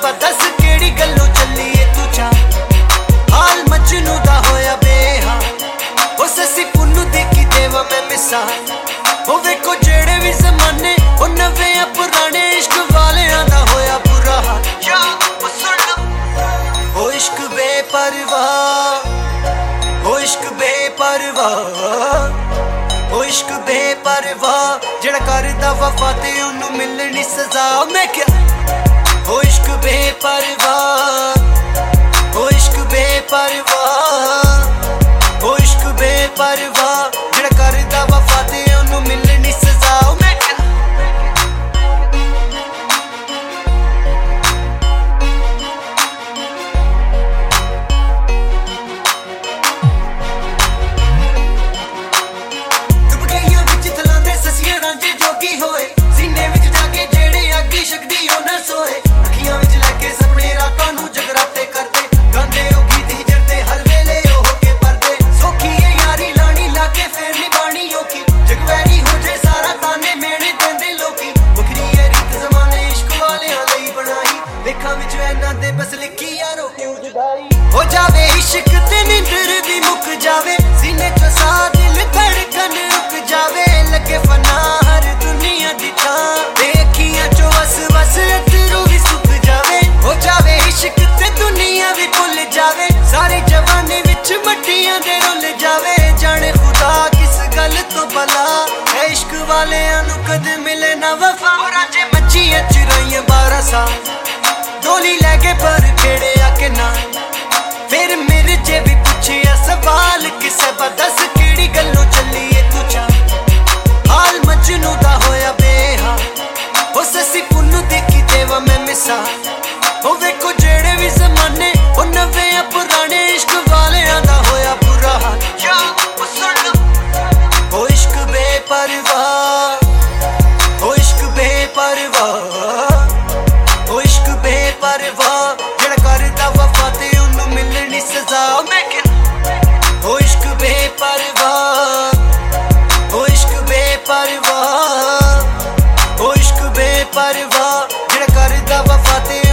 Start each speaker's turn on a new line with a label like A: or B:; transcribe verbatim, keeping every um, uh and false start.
A: सबा दस केड़ी गल्लों चलिए तू चा हाल मजनू दा होया बेहा ओ ससी पुन्नू दी की देवा मैं मिसाल ओ वेखो जेड़े भी जमाने ओ नवे आ पुराने इश्क वालियां दा होया बुरा हाल या ओ सुन ओ इश्क बेपरवाह ओ इश्क बेपरवाह ओ इश्क बेपरवाह जेड़ा करदा वफा ते ओनू मिलनी सजा मैं क्या ओ इश्क बेपरवाह ओ इश्क बेपरवाह ओ इश्क बेपरवाह जेड़ा करदा वफा ते ओनू मिलनी सजा मैं क्या जोगी होए सीने विच जाके जेड़े आगी शकदी हो न सोए अखियां विच लैके सपने रातां नू जगराते करदे गांदे ओ गीत ही जरदे हर वेले ओ होके परदे सौखी है यारी लानी लाके फेर नी बाणी औखी जगवैरी हो जाए सारा ताने मेणे देंदे लोकी बखरी है रीत जमाने इश्क वालियां लई बनाई लेखां विच ऐना दे बस लिखी यारो क्यों जुदाई हो जावे इश्क ते नींदर भी मुक जावे सीने च सा दिल धड़कन रुक जावे लगे फना सारी जवानी विच मट्टियां दे रुल जावे जाने खुदा किस गल तो भला है इश्क वालियां नू कद मिले ना वफा राजे मच्छियां चुराइयां बारह साल डोली लैके पर खेड़े आके ना फिर मेरे जे भी पूछिया सवाल किसे बदस केड़ी गल्लों चलिए तू चा हाल मजनू दा होया बेहा ओ ससी पुन्नू दी की देवा मैं मिसाल ओ वेखो जेड़े भी जमाने ओ नवे आ पुराने इश्क वालियां दा होया बुरा हाल या ओ सुन ओ इश्क बेपरवाह ओ इश्क बेपरवाह ओ इश्क बेपरवाह जेड़ा करदा वफा ते ओनू मिलनी सजा मैं क्या ओ इश्क बेपरवाह ओ इश्क बेपरवाह ओ इश्क बेपरवाह जेड़ा करदा वफा ते